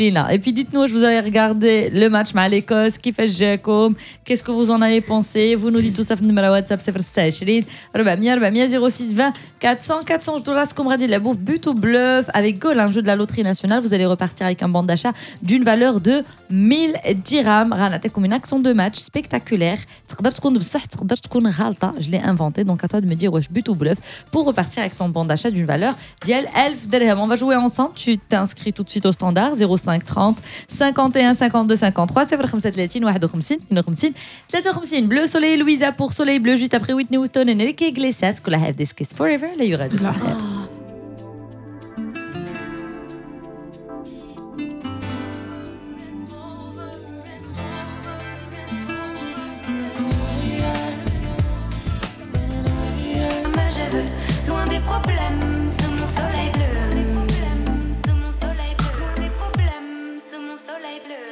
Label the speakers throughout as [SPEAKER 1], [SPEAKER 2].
[SPEAKER 1] Et puis dites-nous, je vous avais regardé le match مع l'Écosse, كيفاش جاكم, qu'est-ce que vous en avez pensé? Vous nous dites tout ça في numéro WhatsApp 026 400 400 06 20 400 400. Je dois راسكم غادي نلعبوا but ou bluff avec Goal, un jeu de la loterie nationale. Vous allez repartir avec un bon d'achat d'une valeur de 1000 dirhams. غنعطيكم une action de match spectaculaire. تقدر تكون بصح تقدر تكون غلطة. Je l'ai inventé, donc à toi de me dire wesh but ou bluff pour repartir avec ton bon d'achat d'une valeur ديال 1000 dirhams. On va jouer ensemble. Tu t'inscris tout de suite au standard 05 30 51 52 53 035 51 52 53. Bleu Soleil Louisa pour Soleil Bleu juste après Whitney Houston et Enrique Iglesias. Could I have this kiss forever? لا يراد
[SPEAKER 2] Loin des problèmes, sous mon soleil bleu. Sous mon soleil bleu. Loin des problèmes, sous mon soleil bleu.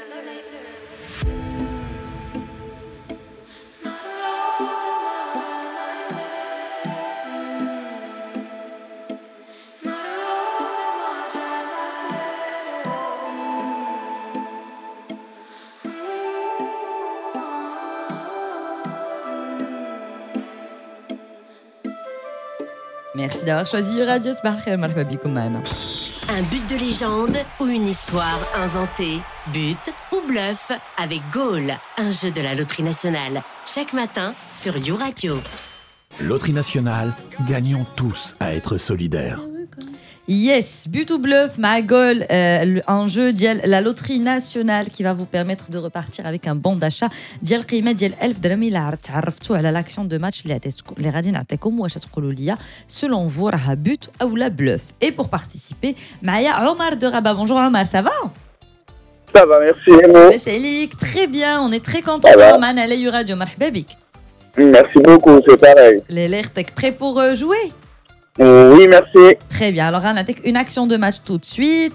[SPEAKER 1] Merci d'avoir choisi Radio Spark. مرحبا بكم معنا.
[SPEAKER 3] Un but de légende ou une histoire inventée. But ou bluff avec Goal, un jeu de la loterie nationale. Chaque matin sur You Radio.
[SPEAKER 4] Loterie nationale, gagnons tous à être solidaires.
[SPEAKER 1] Yes, but ou bluff, ma goal, un jeu ديال la loterie nationale qui va vous permettre de repartir avec un bon d'achat ديال قيمة ديال 1000 درهم. إلا تعرفتوا على l'action de match اللي غادي نعطيكم واش تقولوا لي selon vous راها but ou la bluff. Et pour participer, معايا عمر de Rabat. Bonjour Omar, ça va?
[SPEAKER 5] Ça va, merci.
[SPEAKER 1] C'est Elik, très bien, on est très contents de معنا على You Radio. مرحبا بك.
[SPEAKER 5] Merci beaucoup, c'est pareil.
[SPEAKER 1] Les t'es prêt pour jouer?
[SPEAKER 5] Oui, merci.
[SPEAKER 1] Très bien. Alors, on a une action de match tout de suite.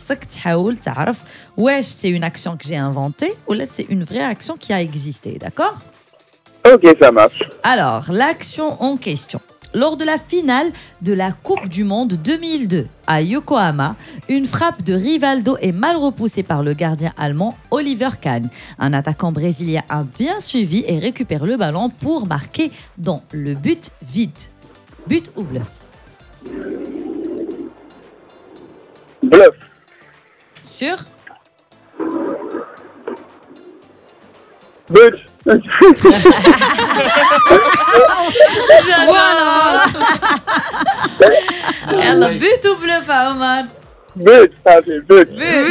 [SPEAKER 1] Wesh, c'est une action que j'ai inventée ou là, c'est une vraie action qui a existé, d'accord?
[SPEAKER 5] Ok, ça marche.
[SPEAKER 1] Alors, l'action en question. Lors de la finale de la Coupe du Monde 2002 à Yokohama, une frappe de Rivaldo est mal repoussée par le gardien allemand Oliver Kahn. Un attaquant brésilien a bien suivi et récupère le ballon pour marquer dans le but vide. But ou bluff?
[SPEAKER 5] Bluff.
[SPEAKER 1] Sûr?
[SPEAKER 5] But.
[SPEAKER 1] Voilà. Alors, but ou bluff, Omar?
[SPEAKER 5] But, ça fait but.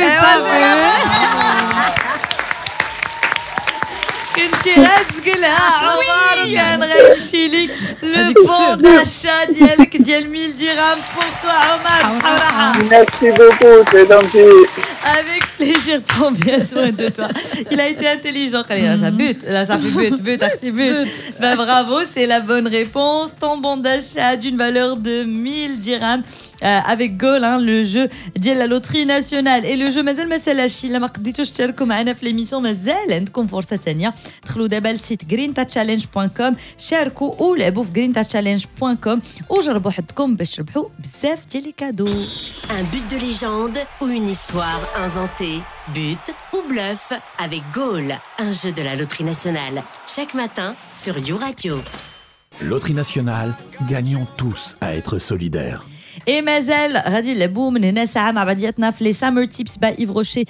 [SPEAKER 1] كنتي غتقولها عمر وكان غيمشي ليك لو بون داشا ديالك ديال 1000 dirhams pour toi عمر بصراحه.
[SPEAKER 5] Merci beaucoup, c'est gentil.
[SPEAKER 1] Avec plaisir, prends bien soin de toi. Il a été intelligent, Khalil. Ça bute, là ça fait but, arti but. Ben bravo, c'est la bonne réponse. Ton bon d'achat d'une valeur de 1000 dirhams. Avec Goal, hein, le jeu de la loterie nationale. Et le jeu مازال ما سالاش الا ما قديتوش تشاركوا معنا في ليميسيون مازال عندكم فرصه ثانيه. دخلوا دابا للسيت greentouchchallenge.com شاركوا ولعبوا في greentouchchallenge.com وجربوا حظكم باش تربحوا بزاف ديال لي كادو.
[SPEAKER 3] Un but de légende ou une histoire inventée. But ou bluff avec Goal, un jeu de la loterie nationale. Chaque matin sur You Radio.
[SPEAKER 4] Loterie nationale, gagnons tous à être solidaires.
[SPEAKER 1] Et مازال غادي نلعبوا من هنا ساعه مع بعضياتنا في لي سامر تيبس باي إيف روشي